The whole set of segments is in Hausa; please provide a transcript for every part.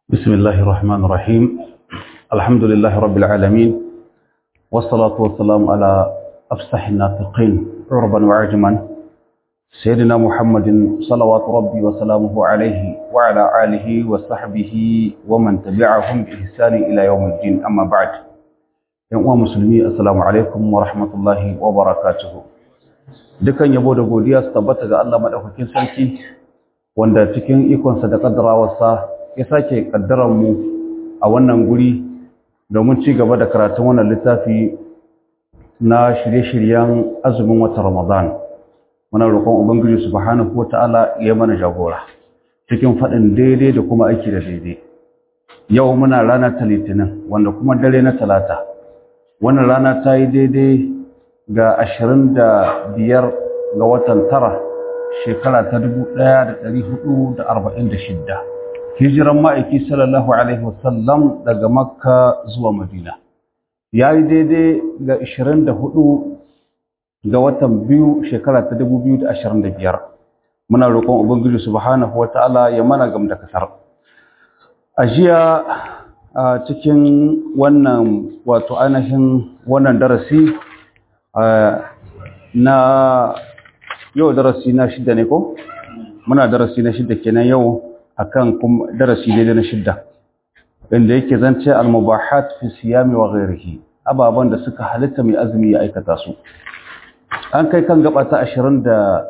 بسم الله الرحمن الرحيم الحمد لله رب العالمين والصلاة والسلام على أفصح الناطقين عربا وعجما سيدنا محمد صلوات ربي وسلامه عليه وعلى آله وصحبه ومن تبعهم بإحسان إلى يوم الدين أما بعد يوم مسلمي السلام عليكم ورحمة الله وبركاته dukan yabo da godiya su tabbata ga Allah madaukakin sarki wanda cikin ikonsa da kaddarawarsa ya sake kaddaran mu a wannan guri domin ci gaba da karatun wannan littafi na shirye-shiryen azumin watan Ramadan. Muna roƙon Ubangiji subhanahu wata'ala ya mana jagora cikin faɗin daidai da kuma aiki da daidai. Yau muna rana ta Litinin wanda kuma dare na Talata. Wannan rana ta yi daidai ga 25 ga watan tara shekara ta 1446. Hijiran ma'aiki sallallahu Alaihi wasallam daga Makka zuwa Madina. Ya yi daidai ga 24 ga watan biyu shekara ta 2025. Muna roƙon Ubangiji subhanahu wa ta'ala ya mana gam da kasar. A jiya a cikin wannan wato ainihin wannan darasi na yau darasi na 6 ne ko? Muna darasi na 6 kenan yau. Akan kuma darasi daidai na 6 inda yake zance al-mubahat fi siyami wa ghairihi ababan da suka halitta mai azumi ya aikata su an kai kan gaba ta 20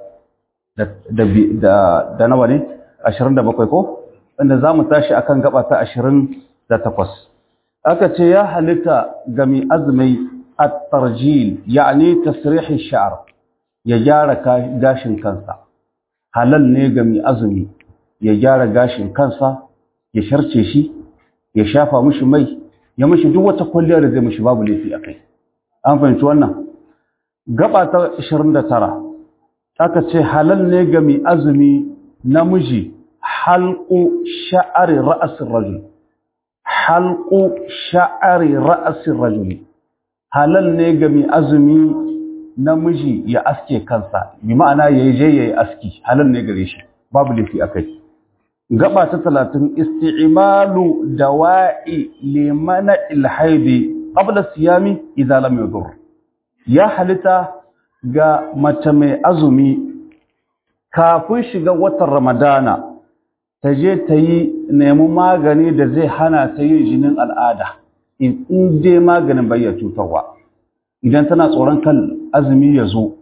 da nawa ne 27 ko inda zamu tashi akan gaba ta 28 aka ce ya halitta ga mai azumi at-tarjil yani tasrih ash-sha'r ya gyara gashin kansa halal ne ga mai azumi ya gyara gashin kansa ya sharce shi ya shafa mishi mai ya mishi duk wata kwalliya da zai mishi babu laifi akai an fahimci wannan gaba ta 29 aka ce halal ne ga mai azumi namiji halqu sha'ri ra's ar-rajul halqu sha'ri ra's ar-rajul halal ne ga mai azumi namiji ya aske kansa bi ma'ana yayi yayi aski halal ne gare shi babu laifi akai gaba ta 30 isti'malu dawa'i limana ilhaidi qabla siyami idza lam yadur ya halita ga mace mai azumi kafin shiga watan ramadana ta je ta yi nemi magani da zai hana ta yin jinin al'ada in dai maganin bai ya cutarwa idan tana tsoron kan azumi ya zo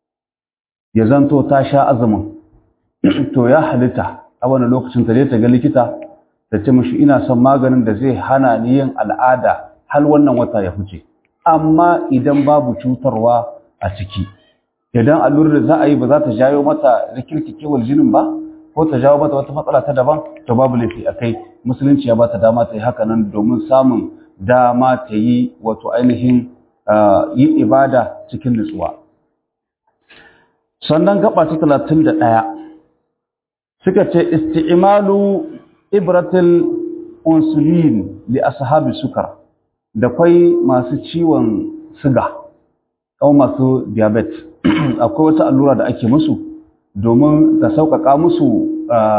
ya zanto ta sha azumin to ya halita a wani lokacin ta ta ga likita ta ce mishi ina son maganin da zai hana ni yin al'ada har wannan wata ya fice amma idan babu cutarwa a ciki idan allurar da za a yi ba za ta jawo mata rikirkikewar jinin ba ko ta jawo mata wata matsala ta daban to babu laifi akai musulunci ya ba ta dama ta yi haka nan domin samun dama ta yi wato ainihin yin ibada cikin nutsuwa sannan gaba ta 31 suka ce isti'malu ibratil insulin li ashabi sukar da kwai masu ciwon siga ko masu diabetes akwai wata allura da ake musu domin ta sauƙaƙa musu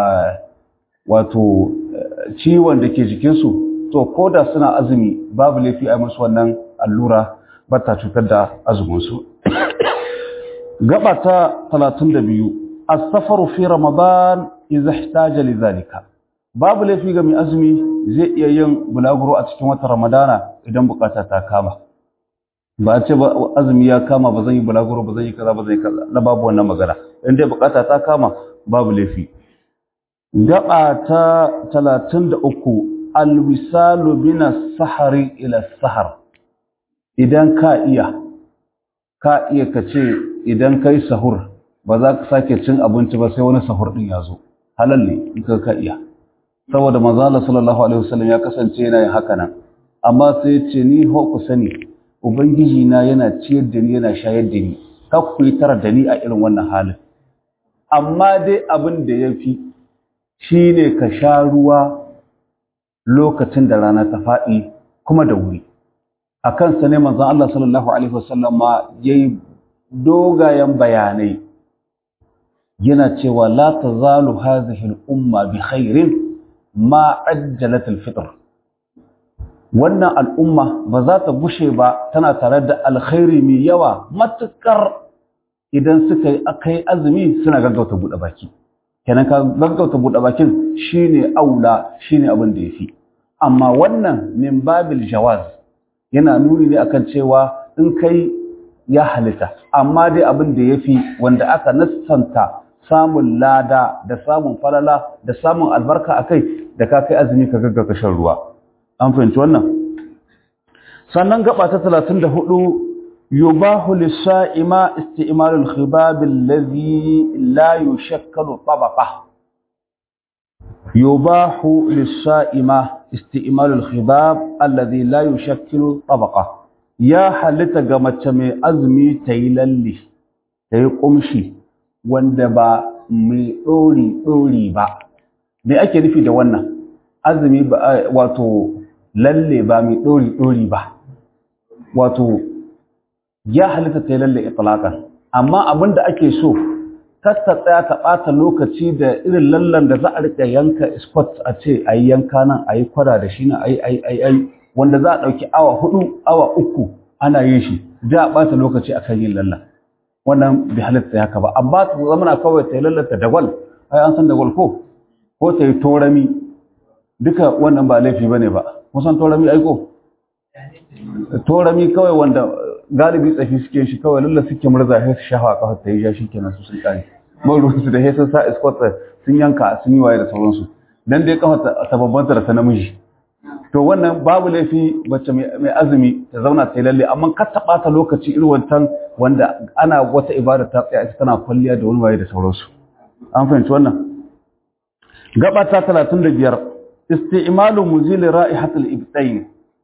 wato ciwon da ke jikinsu to koda suna azumi babu laifi a musu wannan allura ba ta cutar da azuminsu gaba ta 32 السفر في رمضان إذا احتاج لذلك babu laifi ga mai azumi zai iya yin bulaguro a cikin watan ramadana idan bukata ta kama ba a ce ba azumi ya kama ba zan yi bulaguro ba zan yi kaza ba zan yi kaza na babu wannan magana in dai bukata ta kama babu laifi gaba ta 33 alwisalu bin as-sahari ila as-sahar idan ka iya kace idan kai sahur ba za ka sake cin abinci ba sai wani sahur din ya zo halal ne in ka iya saboda manzo Allah sallallahu alaihi wasallam ya kasance yana yin haka nan amma sai ya ce ni ho ku sani ubangiji na yana ciyar da ni yana shayar da ni ka ku yi tara da ni a irin wannan halin amma dai abin da yafi shine ka sha ruwa lokacin da rana ta faɗi kuma da wuri akan sa ne manzo Allah sallallahu alaihi wasallam ma yayi dogayen bayanai yana cewa la tazalu hadhihi al-umma bi khairin ma ajjalatul fitr. Wannan al'umma ba za ta gushe ba tana tare da alkhairi mai yawa matukar idan suka yi akai azumi suna gaggauta buɗe baki. Kenan ka gaggauta buɗe bakin shine aula, shine abin da yafi. Amma wannan min babil jawaz yana nuni ne akan cewa in kai ya halitta, amma dai abin da yafi wanda aka nassanta samun lada da samun falala da samun albarka akai da ka kai azumi ka gaggauta shan ruwa. An fahimci wannan? Sannan gaba ta 34 yubahu lis-sa'ima isti'malul khibab alladhi la yushakkalu tabaqa. Yubahu lis-sa'ima isti'malul khibab alladhi la yushakkilu tabaqa. Ya halitta ga mace mai azumi tayi lalle, tayi kumshi wanda ba mai dori ba. Me ake nufi da wannan? Azumi ba wato lalle ba mai ɗori ba, wato ya halitta ta yi lalle itlaqan, amma abin da ake so kar ta tsaya ta ɓata lokaci da irin lallan da za a riƙa yanka spot a ce a yi yanka nan a yi kwada da shi nan a yi wanda za a ɗauki awa 4 awa 3 ana yin shi, za a ɓata lokaci a kan yin lallan. Wannan bai halitta haka ba, amma ta zamana kawai ta yi lallata dagwal, ai an san dagwal ko ta yi torami, duka wannan ba laifi ba ne ba. Musan torami aiko? Torami kawai wanda galibi tsafi suke shi kawai lalla suke murza sai su shafa a kafar ta yi ja shi kenan su sun kare. Ruwansu da sai sa escort sun yanka sun yi waye da sauransu. Dan dai kafar ta babbanta da ta namiji. To wannan babu laifi wacce mai azumi ta zauna ta yi lalle, amma kar ta ɓata lokaci irin wancan wanda ana wata ibada ta tsaya ita tana kwalliya da wani waye da sauransu. An fahimci wannan? Gaba ta 35 isti'malu muzil ra'ihatul ibtayn.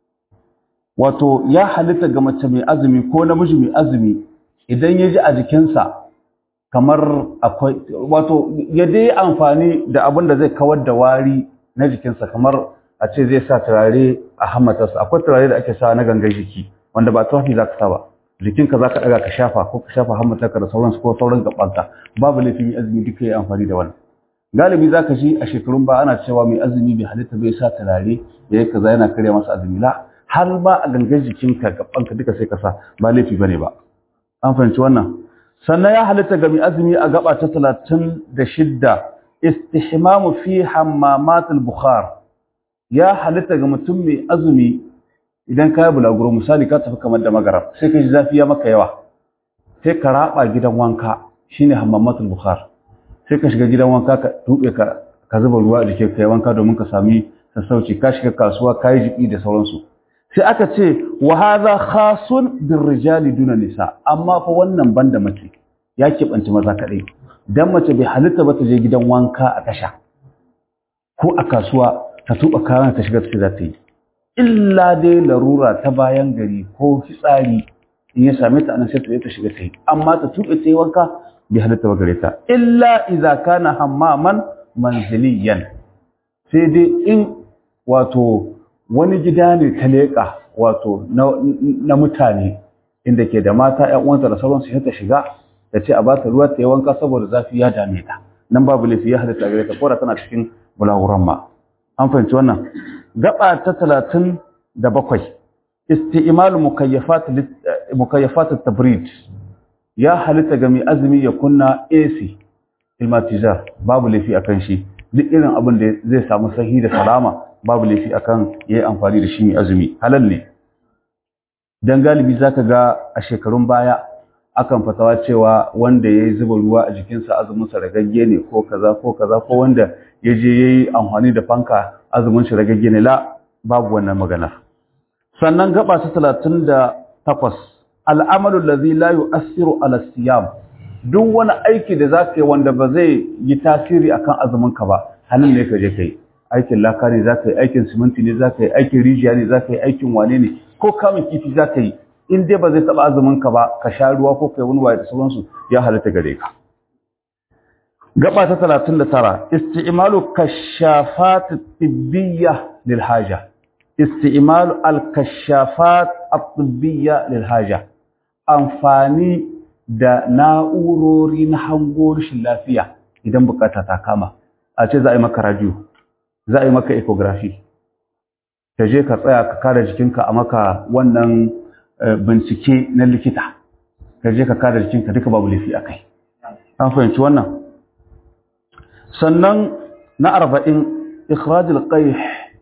Wato ya halitta ga mace mai azumi ko namiji mai azumi idan ya ji a jikinsa kamar akwai wato ya dai amfani da abin da zai kawar da wari na jikinsa, kamar a ce zai sa turare a hammatarsa. Akwai turare da ake sa na gangan jiki wanda ba tufafi za ka sa ba, jikinka za ka ɗaga ka shafa ko ka shafa hammatarka da sauransu ko sauran gabanka. Babu laifin azumi duka ya amfani da wannan. Galibi za ka ji a shekarun ba ana cewa mai azumi bai halitta bai sa turare ya yi kaza yana karya masa azumi. La, har ma a gangan jikinka gabanka duka sai ka sa, ba laifi bane ba. An fahimci wannan? Sannan ya halitta ga mai azumi a gaba ta 36 istihmamu fi hammamatul bukhar. Ya halitta ga mutum mai azumi idan ka yi bulaguro, misali ka tafi kamar da magara sai ka ji zafi ya maka yawa, sai ka raba gidan wanka shine hammamatul bukhar. Sai ka shiga gidan wanka ka tuɓe ka zuba ruwa a jikin ka yi wanka domin ka sami sassauci. Ka shiga kasuwa ka yi jiƙi da sauransu. Sai aka ce wa hadha khasun birrijali duna nisa, amma fa wannan banda mace, ya keɓanci maza kaɗai. Dan mace bai halitta ba ta je gidan wanka a tasha ko a kasuwa ta tuɓa kayan ta shiga ta za ta yi, illa dai larura ta bayan gari ko fitsari in ya same ta anan sai ta je ta shiga ta yi, amma ta tuɓe ta yi wanka bai halitta ba gare ta, illa idza kana hammaman manziliyan. Sai dai in wato wani gida ne ta leƙa wato na mutane inda ke da mata ƴan uwanta da sauransu, sai ta shiga ta ce a ba ta ruwa ta yi wanka saboda zafi ya dame ta, nan babu laifi ya halitta gare ta, ko da tana cikin bulaguran ma. An fahimci wannan? Gaba ta 37 isti'malu mukayyafat at-tabrid. Ya halitta ga mai azumi ya kunna AC climatizer, babu laifi akan shi. Duk irin abin da zai samu sahi da salama babu laifi akan yayi amfani da shi mai azumi, halal ne. Dan galibi zaka ga a shekarun baya akan fatawa cewa wanda yayi zuba ruwa a jikinsa azumin sa ragagge ne ko kaza ko kaza, ko wanda yaje yayi amfani da fanka azumin shi ragagge ne. La, babu wannan magana. Sannan gaba ta 38 al'amalu allazi la yu'assiru ala siyam. Duk wani aiki da zaka yi wanda ba zai yi tasiri akan azumin ka ba, halin ne ka je kai. Aikin laka ne zaka yi, aikin siminti ne zaka yi, aikin rijiya ne zaka yi, aikin wane ne, ko kamun kifi zaka yi, in dai ba zai taba azumin ka ba, ka sha ruwa ko kai wani waye da sauransu, ya halatta gare ka. Gaba ta 39 isti'malu kashafat at-tibbiyya lil haja. Isti'malu al-kashafat at-tibbiyya lil haja. Amfani da na'urori na hango rashin lafiya idan bukata ta kama. A ce za a yi maka radio za a yi maka ecography ka je ka tsaya ka kare jikinka a maka wannan bincike na likita ka je ka kare jikinka duka babu laifi a kai an fahimci wannan sannan na 40 ikhrajul qayh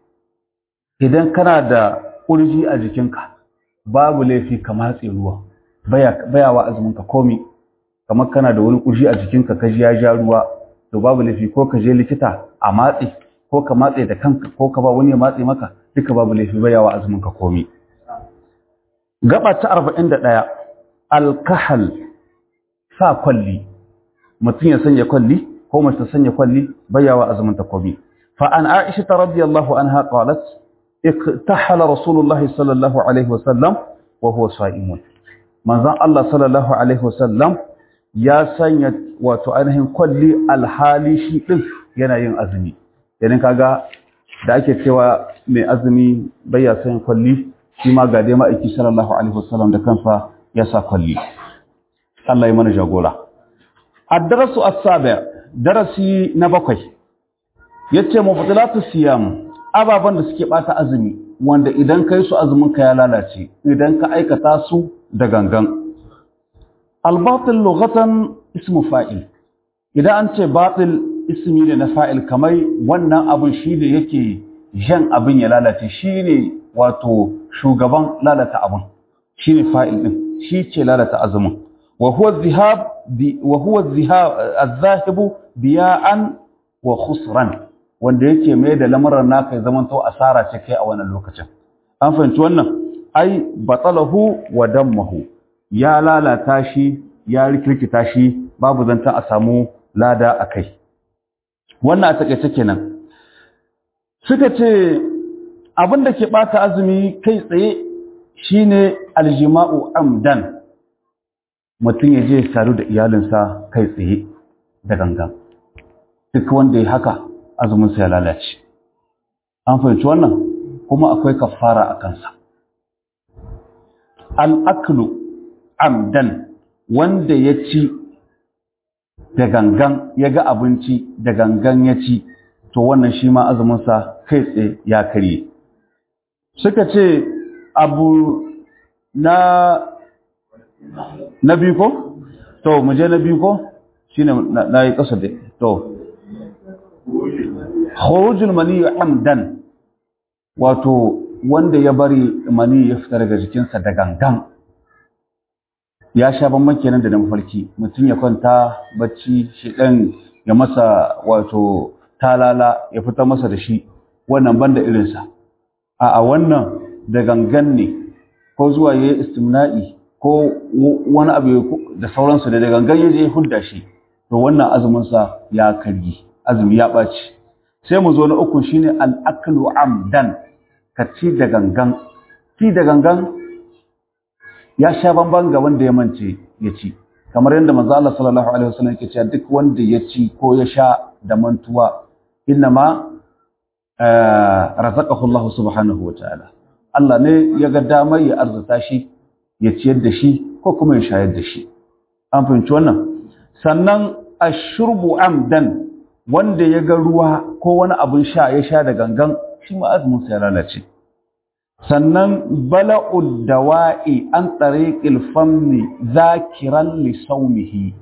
idan kana da kurji a jikinka babu laifi ka matse ruwa baya wa azuminka komi kamar kana da wani kurji a jikinka ka ji ya ja ruwa to babu laifi ko ka je likita a matse ko ka matse da kanka ko ka ba wani ya matse maka duka babu laifi baya wa azuminka komi gaba ta 41 alkahal sa kwalli mutum ya sanya kwalli ko mace ta sanya kwalli baya wa azuminta komi fa an aisha radiyallahu anha qalat iktahala rasulullahi sallallahu alaihi wasallam wa huwa sa'imun manzon Allah sallallahu alaihi wasallam ya sanya wato ainihin kwalli alhali shi din yana yin azumi idan kaga da ake cewa mai azumi bai ya sanya kwalli shi ma ga dai ma'aiki sallallahu alaihi wasallam da kansa ya sa kwalli Allah ya mana jagora ad-darasu as-sabi' darasi na 7 yace mubtilatu siyam ababan da suke bata azumi wanda idan kai su azumin ka ya lalace idan ka aikata su da gangan al-batil lughatan ismu fa'il idan an ce batil ismi ne na fa'il kamar wannan abun shi da yake jan abin ya lalace shine wato shugaban lalata abun shine fa'il din shi ce lalata azumin wa huwa adh-dhihab adh-dhahibu biya'an wa khusran wanda yake mai da lamarin naka ya zamanto asara ce kai a wannan lokacin an fahimci wannan ai batalahu wa dammahu ya lalata shi ya rikirkita shi babu zanta a samu lada akai wannan a takeice kenan suka ce abinda ke bata azumi kai tsaye shine aljima'u amdan mutum ya je sadu da iyalinsa kai tsaye da gangan duk wanda ya haka azumin sa ya lalace an fahimci wannan kuma akwai kafara a kansa al-aklu amdan wanda ya ci da gangan ya ga abinci da gangan ya ci to wannan shi ma azuminsa kai tsaye ya karye suka ce abu na biyu ko? to mu je na biyu ko? shi ne na yi ƙasa da to khurujul mani amdan wato wanda ya bari mani ya fita daga jikinsa da gangan ya sha bamban kenan da mafarki mutum ya kwanta bacci shi ɗan ya masa wato talala ya fita masa da shi wannan banda irinsa a wannan da gangan ne ko zuwa ya yi istimna'i ko wani abu da sauransu da gangan ya je hudda shi to wannan azuminsa ya karyi azumi ya ɓaci sai mu zo na uku shine al-aklu amdan ka ci da gangan ya sha bamban ga wanda ya mance ya ci kamar yadda manzo Allah sallallahu alaihi wasallam yake cewa duk wanda ya ci ko ya sha da mantuwa innama razaqahu Allah subhanahu wataala Allah ne ya ga damar ya arzuta shi ya ciyar da shi ko kuma ya shayar da shi an fahimci wannan sannan ashurbu amdan wanda ya ga ruwa ko wani abin sha ya sha da gangan shi ma azumin sa ya lalace sannan bala'ud dawa'i an tariqil fammi zakiran li sawmihi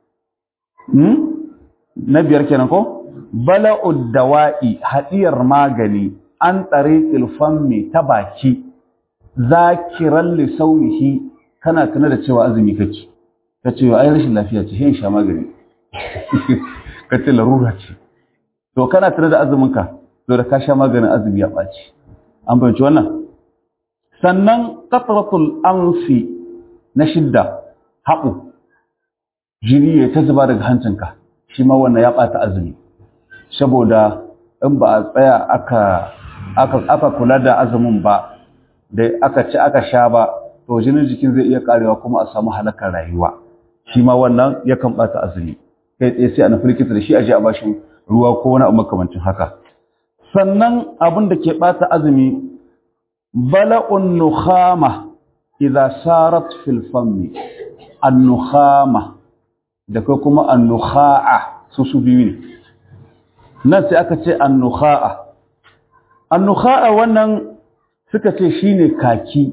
na biyar kenan ko bala'ud dawa'i hadiyar magani an tariqil fammi ta baki zakiran li sawmihi kana tana da cewa azumi kake kace ai rashin lafiya ce hin sha magani kace larura ce to kana tana da azumin ka to da ka sha maganin azumi ya baci an bayyana wannan sannan qatratul anfi na shidda haɓu jini ya ta zuba daga hancinka shi ma wannan ya ɓata azumi saboda in ba a tsaya aka kula da azumin ba da aka ci aka sha ba to jinin jikin zai iya karewa kuma a samu halakar rayuwa shi ma wannan yakan ɓata azumi kai tsaye sai a nufi likita da shi a je a bashin ruwa ko wani abu makamancin haka sannan abin da ke ɓata azumi bala'un nukhama idza sarat fil fammi an-nukhama da kai kuma an-nukha'a su biyu ne nan sai aka ce an-nukha'a annukha'a wannan suka ce shine kaki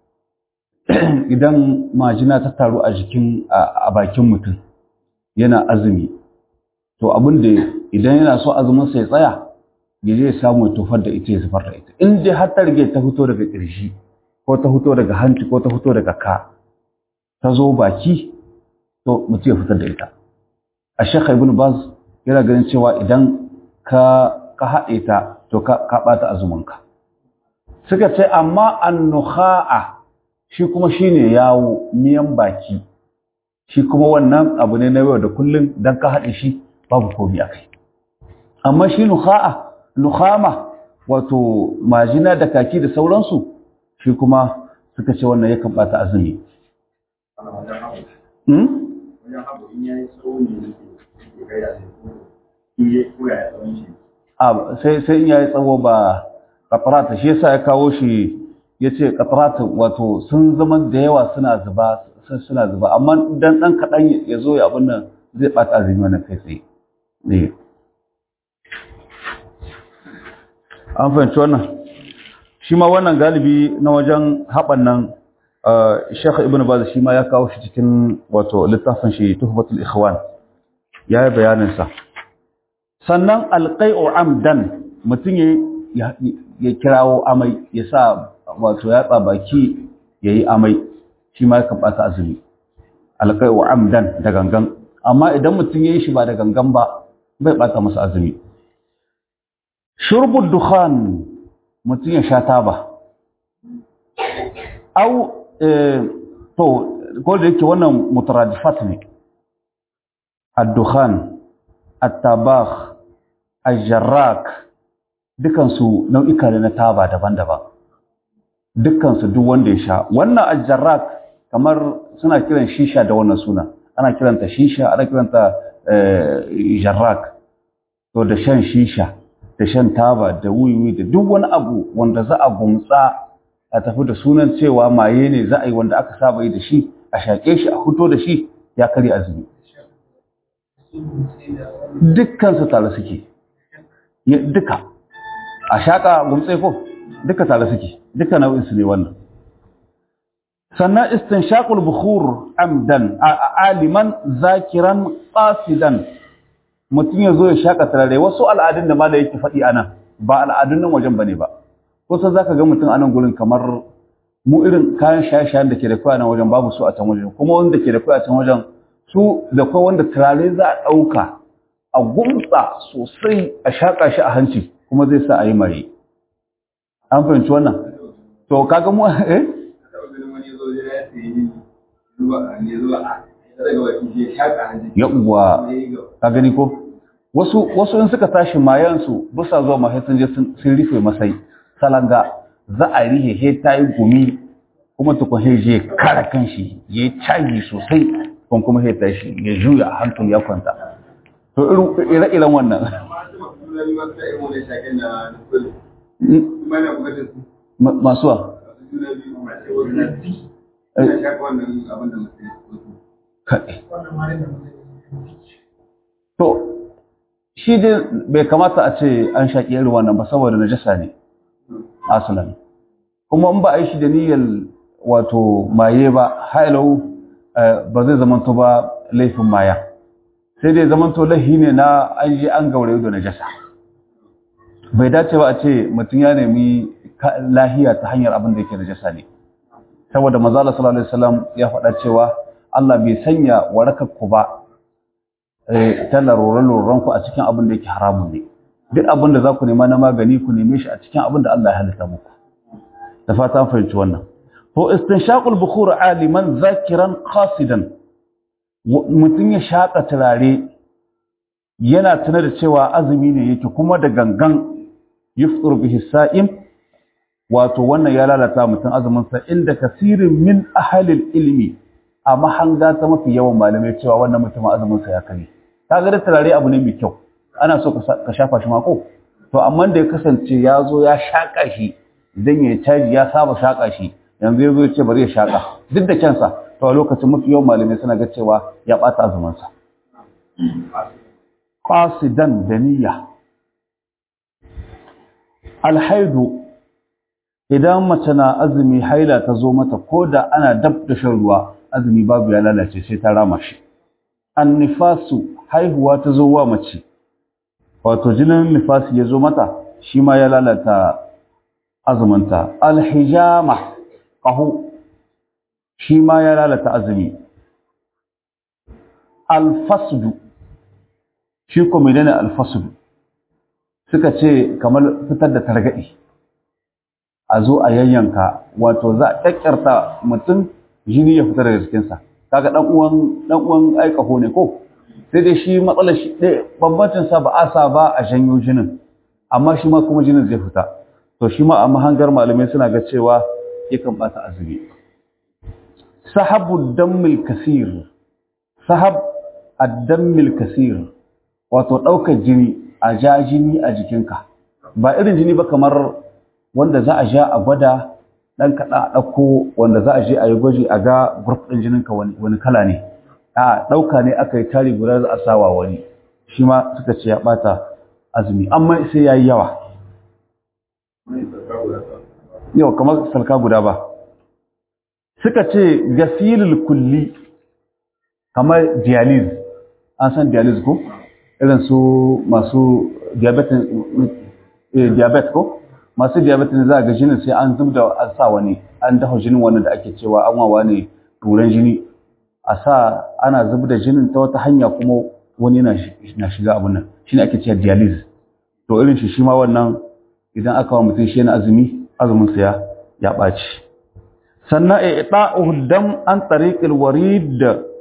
idan majina ta taru a jikin a bakin mutum yana azumi to abin da idan yana so azumin sa ya tsaya ya je ya samu ya tofar da ita ya zubar da ita in dai har ta rige ta fito daga ƙirji ko ta fito daga hanci ko ta fito daga ka ta zo baki to mutum ya fitar da ita a Sheikh Ibn Baz yana ganin cewa idan ka haɗe ta to ka ɓata azuminka suka ce amma annukha'a shi kuma shine yawo miyan baki shi kuma wannan abu ne na yau da kullum dan ka haɗe shi babu komai akai amma shi nukhama wato majina da kaki da sauransu shi kuma suka ce wannan yakan ɓata azumi sai in yayi tsawo ba qatrata shi yasa ya kawo shi yace qatrata wato sun zama da yawa suna zuba amma dan kadan yazo ya abun nan zai bata azumi wannan kai tsaye ne an fahimci wannan shi ma wannan galibi na wajen haban nan Sheikh Ibn Baz shi ma ya kawo shi cikin wato littafin shi Tuhfatul Ikhwan ya yi bayanin sa sannan alqai'u amdan mutun ya kirawo amai ya sa wato ya tsabaki yayi amai shi ma yakan bata azumi alqai'u amdan da gangan amma idan mutun yayi shi ba da gangan ba bai bata masa azumi shurbud dukhan mutun ya sha taba au to ko da yake wannan mutaradifat ne ad-dukhan at-tabakh al-jarrak dukan su nau'ika ne na taba daban-daban dukan su duk wanda ya sha wannan al-jarrak kamar suna kiran shisha da wannan suna ana kiranta shisha ana kiranta jarrak to da shan shisha da shan taba da wiwi da duk wani abu wanda za a gumtsa a tafi da sunan cewa maye ne za a yi wanda aka saba yi da shi a shaƙe shi a fito da shi ya kare azumi dukkansu tare suke duka a shaƙa gumtse ko duka tare suke duka nau'in su ne wannan sannan istinshaqul bukhur amdan aliman zakiran qasidan mutum ya zo ya shaƙa turare wasu al'adun da ma da yake faɗi ana ba al'adun nan wajen bane ba kusa za ka ga mutum a nan gurin kamar mu irin kayan shaye-shayen da ke da kwaya nan wajen babu su a can wajen kuma wanda ke da kwaya a can wajen su da kwai wanda turare za a ɗauka a gumtsa sosai a shaƙa shi a hanci kuma zai sa a yi mare an fahimci wannan to kaga mu yawwa ka gani ko wasu in suka tashi mayansu bisa zuwa mahai sun je sun rufe masai salanga za a rihe he ta yi gumi kuma tukun he je kara kanshi ya yi caji sosai kuma he ta shi ya juya a hankali ya kwanta to ire-iren wannan masuwa to shi dai bai kamata a ce an shaƙi irin wannan ba saboda najasa ne asalan kuma in ba a yi shi da niyyar wato maye ba hailau ba zai zamanto ba laifin maya sai dai zamanto laifi ne na an je an gauraye da najasa bai dace ba a ce mutum ya nemi lahiya ta hanyar abin da yake najasa ne saboda manzo Allah sallallahu alaihi wasallam ya faɗa cewa Allah bai sanya warakar ku ba ta laruran ku a cikin abin da yake haramun ne duk abin da za ku nema na magani ku neme shi a cikin abin da Allah ya halitta muku da fata an fahimci wannan to istinshaqul bukhur aliman zakiran qasidan mutum ya shaka turare yana tuna da cewa azumi ne yake kuma da gangan yufṭir bihi sa'im wato wannan ya lalata mutum azumin sa inda kasirin min ahli ilmi a mahanga ta mafi yawan malamai cewa wannan mutum azumin sa ya kare kaga da turare abu ne mai kyau ana so ka shafa shi mako to amma da ya kasance ya zo ya shaka shi idan ya caji ya saba shaka shi yanzu ya zo ya ce bari ya shaka duk da kansa to a lokacin mafi yawan malamai suna ga cewa ya bata azumin sa qasidan da niyya alhaidu idan mace na azumi haila ta zo mata ko da ana dab da shan ruwa azumi babu ya lalace sai ta rama shi. Annifasu haihuwa ta zo wa mace wato jinin nifasi ya zo mata shi ma ya lalata azuminta. Alhijama ƙaho shi ma ya lalata azumi. Alfasdu shi ko menene alfasdu suka ce kamar fitar da targaɗi a zo a yayyanka wato za a ƙyaƙƙyarta mutum jini ya fita daga jikinsa kaga dan uwan aikaho ne ko sai dai shi matsalar shi bambancin sa ba a sa ba a janyo jinin amma shi ma kuma jinin zai fita to shi ma a mahangar malamai suna ga cewa yakan bata azumi. Sahabu dammil kasir sahab ad-dammil kasir wato daukar jini a ja jini a jikinka ba irin jini ba kamar wanda za a ja a gwada dan kaɗa a ɗauko wanda za a je a yi gwaji a ga group ɗin jininka wani kala ne a ɗauka ne aka yi tari guda za a sawa wani shi ma suka ce ya ɓata azumi amma sai ya yi yawa yau kamar salka guda ba suka ce gasilul kulli kamar dialysis an san dialysis ko irin su masu diabetes ko masu diabetes ne za a ga jinin sai an zub da a sa wani an dafa jinin wannan da ake cewa an wawa ne turan jini a sa ana zub da jinin ta wata hanya kuma wani na shiga abun nan shine ake cewa dialysis to irin shi ma wannan idan aka wa mutum shi yana azumin sa ya ɓaci. Sannan i'ta'uhu dam an tariqil warid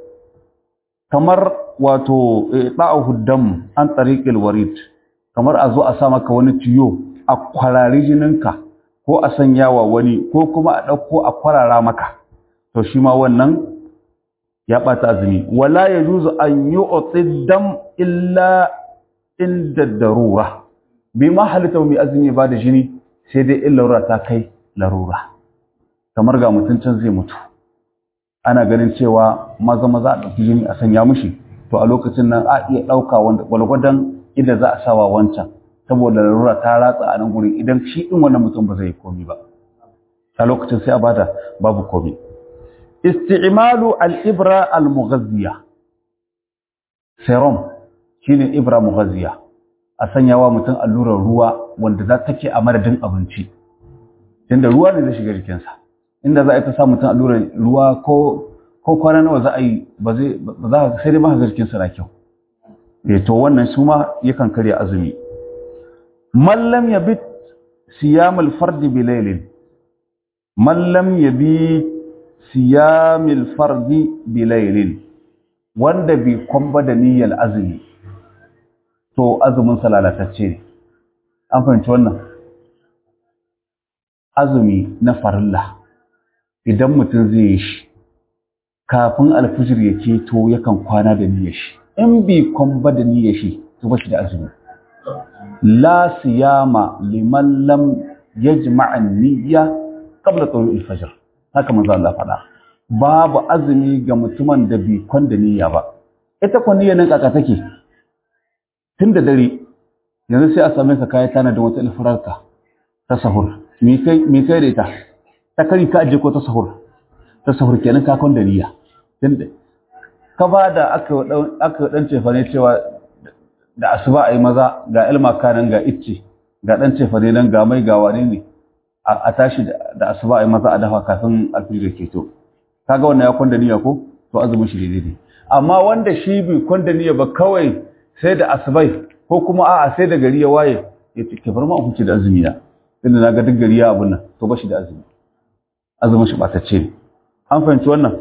kamar wato i'ta'uhu dam an tariqil warid kamar a zo a sa maka wani tiyo a kwarari jininka ko a sanya wa wani ko kuma a ɗauko a kwarara maka to shi ma wannan ya ɓata azumi. Wala ya juzu an yi otsi dam illa inda darura bai ma halitta mai azumi ba da jini sai dai in larura ta kai larura kamar ga mutum can zai mutu ana ganin cewa maza a ɗauki jini a sanya mushi to a lokacin nan a iya ɗauka wanda gwalgwadon idan za a sawa wancan saboda larura ta ratsa a nan gurin idan shi ɗin wannan mutum ba zai yi komi ba a lokacin sai a bada babu komi. Isti'malu al-ibra al-mughazziya serum shine ibra mughazziya a sanyawa mutum allurar ruwa wanda za ta ke a madadin abinci tunda ruwa ne zai shiga jikinsa inda za a yi ta sa mutum allurar ruwa ko kwana nawa za a yi ba za sai dai ba ga jikinsa na kyau to wannan su ma yakan karya azumi. Man lam yabit siyam al-fard bi laylin man lam yabit siyam al-fard bi laylin wanda bi kwamba da niyyar azumi to azumin sa lalatacce ne an fahimci wannan azumi na farilla idan mutum zai yi shi kafin alfijir ya keto yakan kwana da niyyar shi in bi kwamba da niyyar shi to ba shi da azumi. La siyama liman lam yajma'a niyya qabla tulu'il fajr haka manzo Allah faɗa babu azumi ga mutumin da bi kwanda niyya ba ita ko niyyar nan kaka take tun da dare yanzu sai a same ka kai tana da wata alfararka ta sahur me kai da ita ta kari ka aje ko ta sahur kenan ka kwanda niyya tunda ka ba da aka dan cefa ne cewa da asuba ayi maza ga ilma kanan ga icce ga dan cefa ne nan ga mai ga wane ne a tashi da asuba ayi maza a dafa kafin alfijir ke to kaga wannan ya kwanda niyya ko to azumin shi daidai amma wanda shi bi kwanda niyya ba kawai sai da asubai ko kuma a'a sai da gari ya waye ya ce bar ma hukunci da azumi na inda na ga duk gari ya abun nan to ba shi da azumi azumin shi batacce ne an fahimci wannan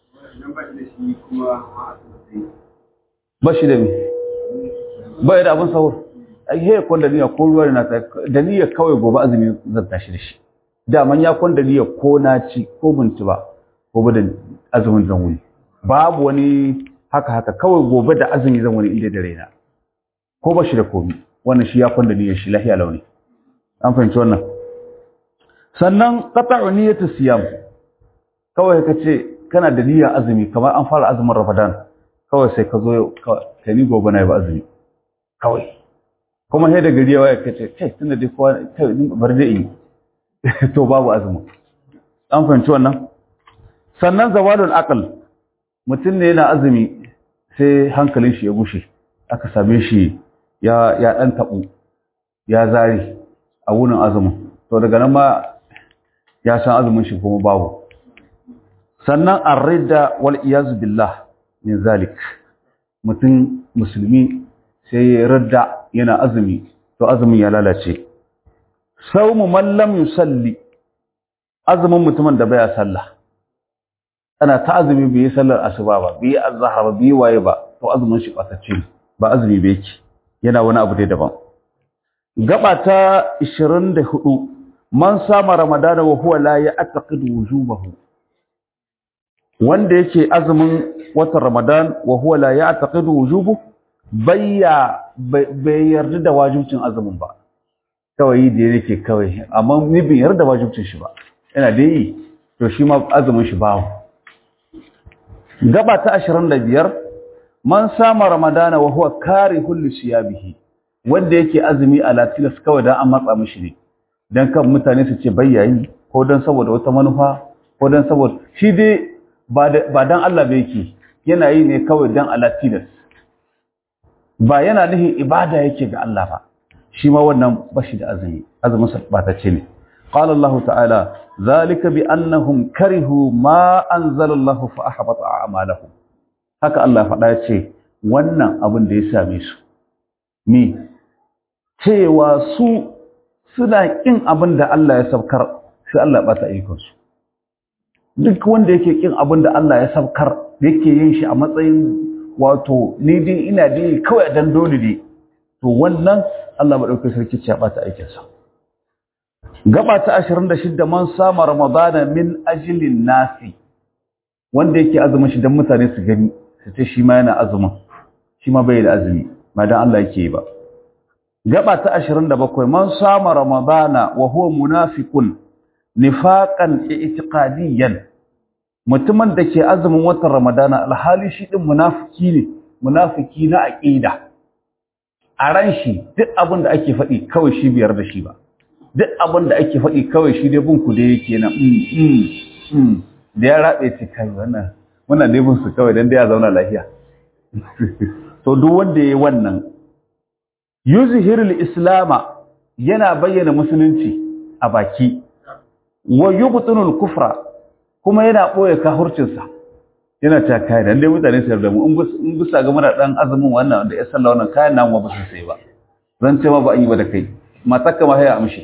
ba shi da me ba da abun sahur ai he kwanda niyya ko ruwa na da niyya kawai gobe azumi zan tashi da shi da man ya kwanda niyya ko na ci ko bunci ba gobe da azumin zan wuni babu wani haka kawai gobe da azumi zan wani inda da raina ko ba shi da komi wannan shi ya kwanda niyyar shi lahiya launi an fahimci wannan sannan qata'u niyyatu siyam kawai ka ce kana da niyyar azumi kamar an fara azumin Ramadan kawai sai ka zo ka ni gobe na yi ba azumi kawai kuma sai da gari ya waye kace kai tunda dai kowa kai bar da yi to babu azumi an fahimci wannan sannan zawalul aql mutum ne yana azumi sai hankalin shi ya gushe aka same shi ya dan tabu ya zari a wurin azumin to daga nan ma ya san azumin shi kuma babu sannan ar-ridda wal iyaz billah min zalik mutum musulmi sai ya ridda yana azumi to azumin ya lalace sawmu man lam yusalli azumin mutumin da baya sallah ana ta azumi bai yi sallar asuba ba bai yi azhar ba bai waye ba to azumin shi batacce ba azumi bai yake yana wani abu dai daban gaba ta 24 man sama ramadana wa huwa la ya'taqidu wujubahu wanda yake azumin watan ramadan wa huwa la ya'taqidu wujubu bai yarda da wajibcin azumin ba kawai da yake kawai amma ni bai yarda da wajibcin shi ba yana da yi to shi ma azumin shi ba gaba ta 25 man sama ramadana wa huwa karihul lisiyabihi wanda yake azumi ala tilas kawai dan an matsa mishi ne dan kan mutane su ce bayyayi ko dan saboda wata manufa ko dan saboda shi dai ba dan Allah ba yake yana yi ne kawai dan ala tilas ba yana nihin ibada yake ga Allah ba shi ma wannan bashi da azumi azumin sa ba ta ce ne qala Allah ta'ala zalika bi annahum karihu ma anzala Allah fa ahbata a'malahum haka Allah faɗa ya ce wannan abin da ya same su ni cewa su suna kin abin da Allah ya saukar sai Allah ya bata ayyukan su duk wanda yake kin abin da Allah ya saukar yake yin shi a matsayin wato ni dai ina dai kawai dan dole ne to wannan Allah madaukakin sarki ya bata aikin sa gaba ta 26 man sama ramadana min ajlin nasi wanda yake azumin shi dan mutane su gani su ce shi ma yana azumin shi ma bai da azumi ma dan Allah yake yi ba gaba ta 27 man sama ramadana wa huwa munafiqun nifaqan i'tiqadiyan mutumin da ke azumin watan ramadana alhali shi din munafiki na aqida a ran shi duk abin da ake faɗi kawai shi biyar da shi ba duk abin da ake faɗi kawai shi dai bin ku da yake na da ya rabe ce kai wannan dai bin su kawai dan dai ya zauna lafiya to duk wanda yayi wannan yuzhirul islama yana bayyana musulunci a baki wa yubtinul kufra kuma yana boye kafircinsa yana ta kai dan dai mutane su yarda mu in bisa ga muna dan azumin wannan da ya sallah wannan kayan namu ba su sai ba zan ce ma ba an yi ba da kai matakka ma haya amshi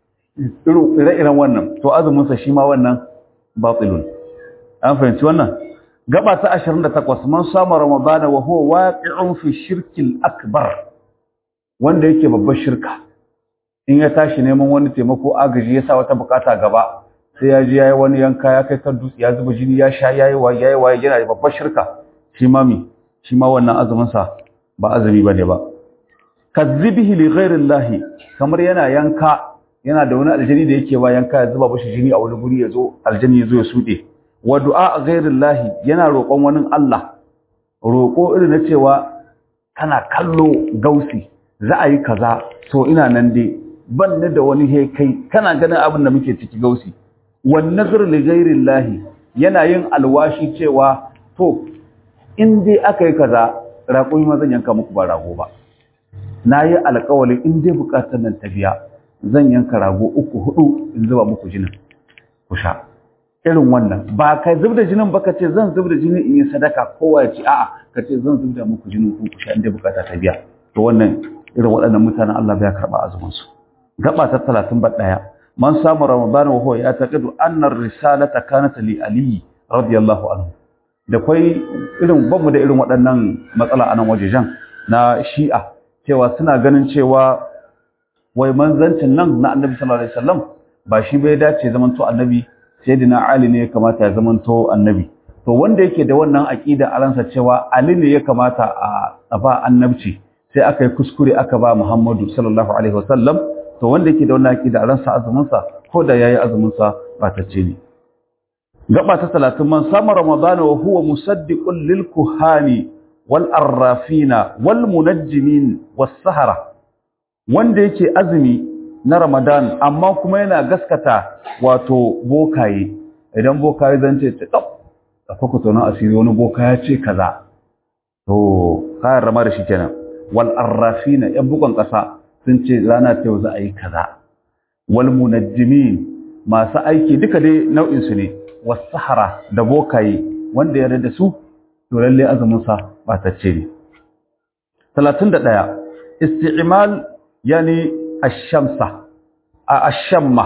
irin wannan to azumin sa shi ma wannan batilun an fahimci wannan gaba ta 28 man sama ramadana wa huwa waqi'un fi shirkil akbar wanda yake babbar shirka in ya tashi neman wani taimako agaji ya sa wata bukata gaba sai ya ji yayi wani yanka ya kai kan dutse ya zuba jini ya sha yayi waye yana da babbar shirka shi ma wannan azumin sa ba azumi bane ba kazibihi li ghairillahi kamar yana da wani aljani da yake ba yanka ya zuba bashi jini a wani guri yazo aljani yazo ya sude wa du'a ghairillahi yana roƙon wani Allah roƙo irin na cewa kana kallo gausi za a yi kaza so ina nan dai ban ni da wani he kai kana ganin abin da muke ciki gausi wan nazar li ghairillahi yana yin alwashi cewa to in dai aka yi kaza raƙoyi ma zan yanka muku ba rago ba nayi alƙawari in dai buƙatar nan ta biya zan yanka rago 3-4 in zuba muku jinin ku sha irin wannan ba kai zubda jinin ba ka ce zan zubda jinin in yi sadaka kowa ya ce a'a ka ce zan zubda muku jinin ku sha in dai buƙata ta biya to wannan irin waɗannan mutanen Allah bai karɓa azumin su gaba ta 31 man samu ramadan wa huwa ya'taqidu anna ar-risalata kanat li ali radiyallahu anhu da kai irin bamu da irin waɗannan matsala anan wajejan na shi'a cewa suna ganin cewa wai manzancin nan na annabi sallallahu alaihi wasallam ba shi bai dace zamanto annabi sayyidina ali ne ya kamata ya zamanto annabi to wanda yake da wannan aqida a ransa cewa ali ne ya kamata a ba annabci sai aka yi kuskure aka ba Muhammadu sallallahu alaihi wasallam to wanda yake da wannan aqida a ransa azumin sa ko da yayi azumin sa ba ta ce ne gaba ta 30 man sama ramadana wa huwa musaddiqun lil kuhani wal arrafina wal munajjimin was sahara wanda yake azumi na Ramadan amma kuma yana gaskata wato bokaye idan bokaye zan ce tsaf da kuka tono asiri wani boka ya ce kaza to kayan rama da shi kenan wal arrafina yan bukan kasa sun ce rana ta yau za a yi kaza wal munajjimin masu aiki duka dai nau'in su ne was sahara da bokaye wanda ya da su to lalle azumin sa batacce ne 31 isti'mal yani ash-shamsa ash-shamma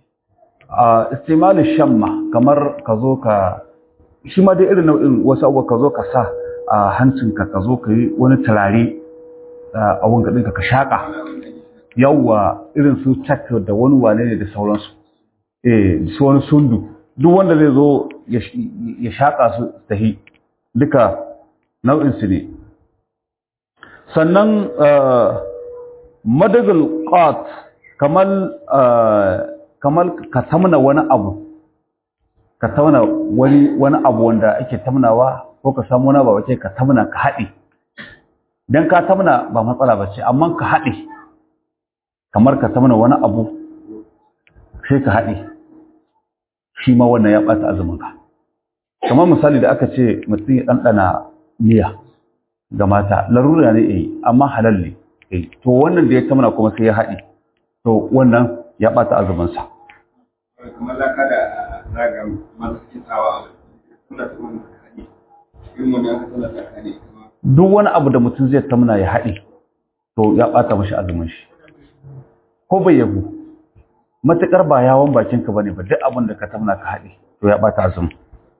isti'mal ash-shamma kamar ka zo ka shi ma dai irin nau'in wasu abubuwa ka zo ka sa a hancinka ka zo ka yi wani turare a wangaɗinka ka shaƙa yawwa irin su cak da wani wane ne da sauransu su wani sundu duk wanda zai zo ya shaƙa su tahi duka nau'insu ne sannan madagal qat kamar ka tamna wani abu ka tauna wani abu wanda ake tamnawa ko ka samu wani abu wace ka tamna ka haɗe dan ka tamna ba matsala bace amma ka haɗe kamar ka tamna wani abu sai ka haɗe shi ma wannan ya ɓata azumin ka kamar misali da aka ce mutum ya ɗanɗana miya ga mata larura ne amma halal ne to wannan da ya tamna kuma sai ya haɗe to wannan ya ɓata azumin sa kamar laka da zaga masu kitsawa suna da wani tsakani in wani aka tsala tsakani duk wani abu da mutum zai tamna ya haɗe to ya ɓata mashi azumin shi ko bai yabo matuƙar ba yawon bakinka bane ba duk abin da ka tamna ka haɗe to ya ɓata azumin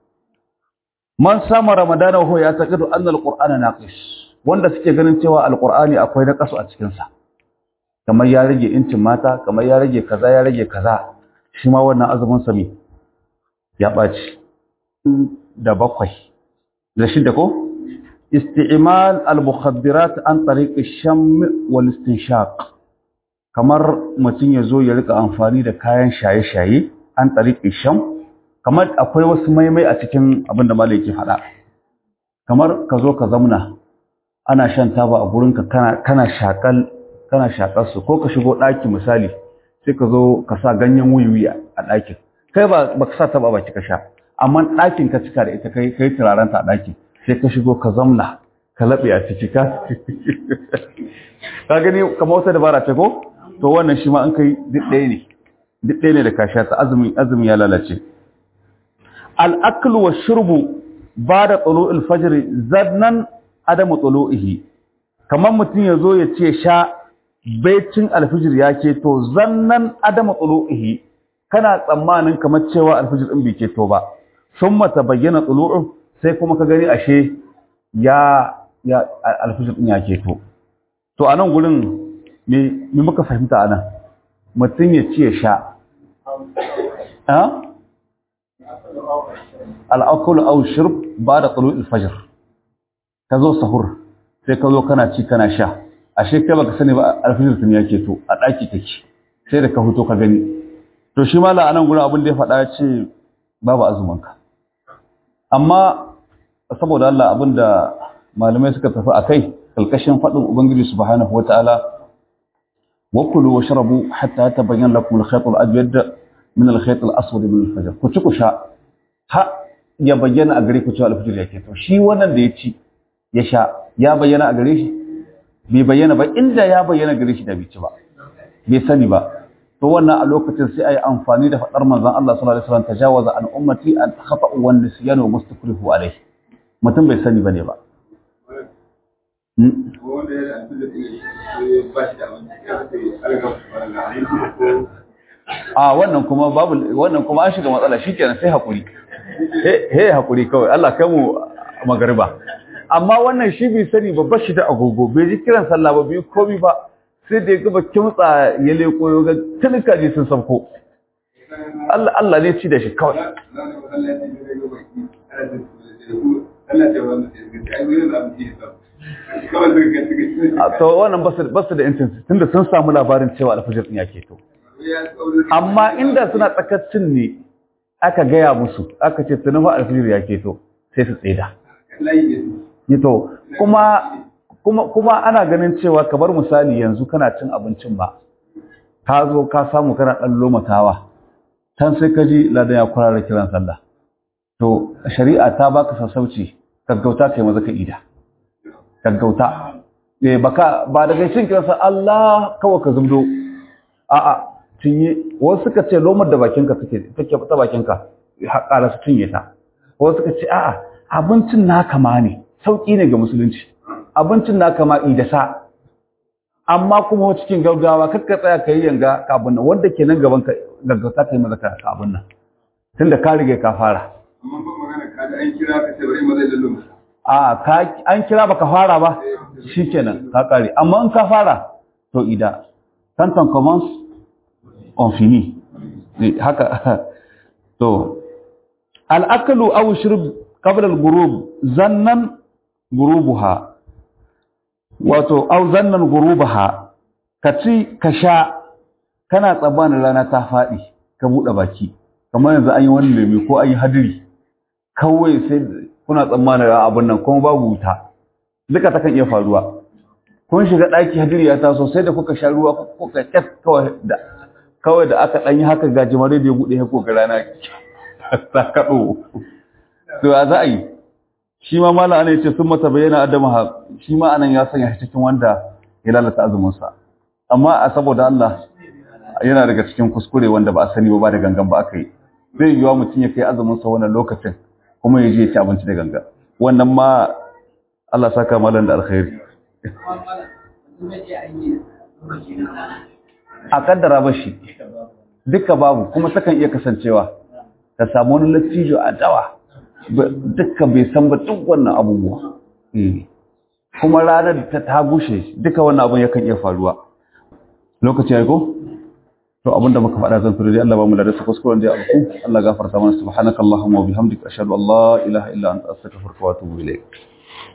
man sama ramadana ho ya taqidu anna alqur'ana naqis wanda suke ganin cewa alqur'ani akwai da kasu a cikin sa kamar ya rage incin mata kamar ya rage kaza shi ma wannan azumin sami ya ɓaci da 7 da 6 ko isti'mal al-mukhaddirat an tariq ash-sham wal istinshaq kamar mutum ya zo ya rika amfani da kayan shaye-shaye an tariq ash-sham kamar akwai wasu maimai a cikin abin da malai yake faɗa kamar ka zo ka zamna ana shan taba a gurinka kana shakar su ko ka shigo ɗaki misali sai ka zo ka sa ganyen wuyi a ɗakin kai ba ka sa taba baki ka sha amma ɗakin ka cika da ita kai turarenta a ɗakin sai ka shigo ka zamna ka laɓe a ciki ka gani kamar wata dabara ce ko to wannan shi ma an kai duk ɗaya ne da ka sha ta azumi ya lalace al'aklu wa shurbu ba da tsulo'il fajiri zannan adamu tsulo'ihi kamar mutum ya zo ya ce sha baicin alfijir ya keto zannan adamu tsulo'ihi kana tsammanin kamar cewa alfijir ɗin bai keto ba sun mata bayyana tsulo'in sai kuma ka gani ashe ya alfijir ɗin ya keto to a nan gurin me muka fahimta a nan mutum ya ce sha al'akulu au shirb ba da tsulo'il fajir ka zo sahur sai ka zo kana ci kana sha ashe kai baka sani ba alfijir tun yake to a daki kake sai da ka fito ka gani to shi mallan anan gurin abin da ya faɗa ya ce babu azumin ka amma saboda Allah abinda malamai suka tafi akai kalkashin faɗin ubangiji subhanahu wataala wa kulu washrabu hatta tabayyana lakum al-khayt al-abyad min al-khayt al-aswad min al-fajr ku ci ku sha ha ya bayyana a gare ku cewa alfijir yake to shi wannan da ya ci ya sha ya bayyana a gare shi bai bayyana ba inda ya bayyana gare shi da bai ci ba bai sani ba to wannan a lokacin sai ayi amfani da fadar manzon Allah sallallahu alaihi wasallam tajawaza an ummati an khata'u wan nisyan wa mustakrihu alayhi mutum bai sani bane ba wanda ya alfijir ba shi da wani ya ce alga a wannan kuma an shiga matsala shikenan sai hakuri hakuri kawai Allah kai mu magariba amma wannan shi bai sani ba shi da agogo bai ji kiran sallah ba bai komi ba sai da ya gaba kimtsa ya leko ya ga tilka ji sun sabko Allah ne ci da shi kawai to wannan ba su da intanci tunda sun samu labarin cewa alfajir din ya keto amma inda suna tsakacin ne aka gaya musu aka ce tunufa alfajir ya keto sai su tseda to kuma kuma ana ganin cewa kamar misali yanzu kana cin abincin ba ka zo ka samu kana dan lomatawa can sai ka ji ladan ya kwarara kiran sallah to shari'a ta baka sassauci gaggauta kai maza ka ida gaggauta ba daga cin kiran sallah Allah kawai ka zubdo a'a cinye wasu suka ce lomar da bakinka take ta bakinka haƙara su cinye ta wasu suka ce a'a abincin naka ma ne sauki ne ga musulunci abincin naka ma da sa amma kuma cikin gaggawa kakka tsaya kai yanga ka abin nan wanda ke nan gaban ka gaggauta kai maza ka abin nan tunda ka rige ka fara amma ba magana ka da an kira ka ce bari maza da lumu an kira baka fara ba shikenan ka kare amma in ka fara to ida tantan commence on fini haka to al-aklu aw shurb qabla al-ghurub zannan ghurubuha wato aw zannan ghurubaha kaci ka sha kana tsabanin rana ta fadi ka bude baki kamar yanzu an yi wani lemi ko an yi hadiri kawai sai kuna tsammanin abun nan kuma babu wuta duka ta kan iya faruwa kun shiga daki hadiri ya taso sai da kuka sha ruwa kuka kyat kawai da aka ɗanyi haka gajimare da ya buɗe ya koga rana ta kaɗo to ya za a yi shi ma mala ana yace sun mata bayyana adama shi ma anan ya sanya shi cikin wanda ya lalata azuminsa amma a saboda Allah yana daga cikin kuskure wanda ba a sani ba da gangan ba aka yi zai yiwa mutum ya kai azuminsa wannan lokacin kuma ya je ya ci abinci da gangan wannan ma Allah saka malan da alkhairi a kaddara bashi duka babu kuma takan iya kasancewa ka samu wani lattijo a dawa duka bai san ba duk wannan abubuwa kuma ranar ta gushe duka wannan abun yakan iya faruwa lokaci ya ko to abinda muka faɗa zan turo dai Allah ba mu da rasa kuskuren da alku Allah gafarta mana subhanakallahumma wa bihamdika ashhadu an la ilaha illa anta astaghfiruka wa atubu ilayk